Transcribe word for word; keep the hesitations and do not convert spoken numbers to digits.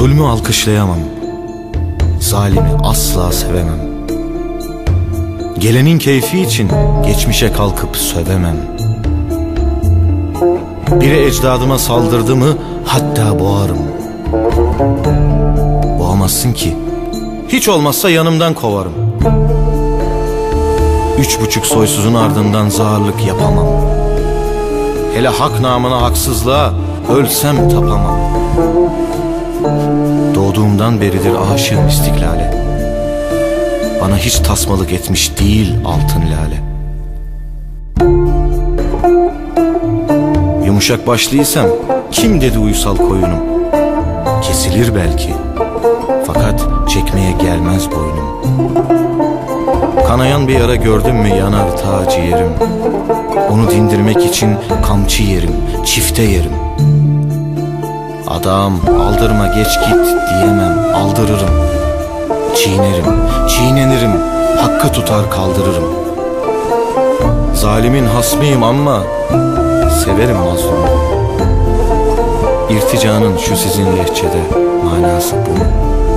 Zulmü alkışlayamam, zalimi asla sevemem. Gelenin keyfi için geçmişe kalkıp sövemem. Biri ecdadıma saldırdı mı hatta boğarım. Boğamazsın ki, hiç olmazsa yanımdan kovarım. Üç buçuk soysuzun ardından zağırlık yapamam. Hele hak namına haksızlığa ölsem tapamam. Doğduğumdan beridir aşığım istiklale. Bana hiç tasmalık etmiş değil altın lale. Yumuşak başlıysam kim dedi uysal koyunum? Kesilir belki, fakat çekmeye gelmez boynum. Kanayan bir yara gördüm mü yanar ta ciğerim. Onu dindirmek için kamçı yerim, çifte yerim. Adam aldırma geç git diyemem, aldırırım. Çiğnerim, çiğnenirim, hakkı tutar kaldırırım. Zalimin hasmıyım ama severim mazlumu. İrticanın şu sizin lehçede manası bu mu?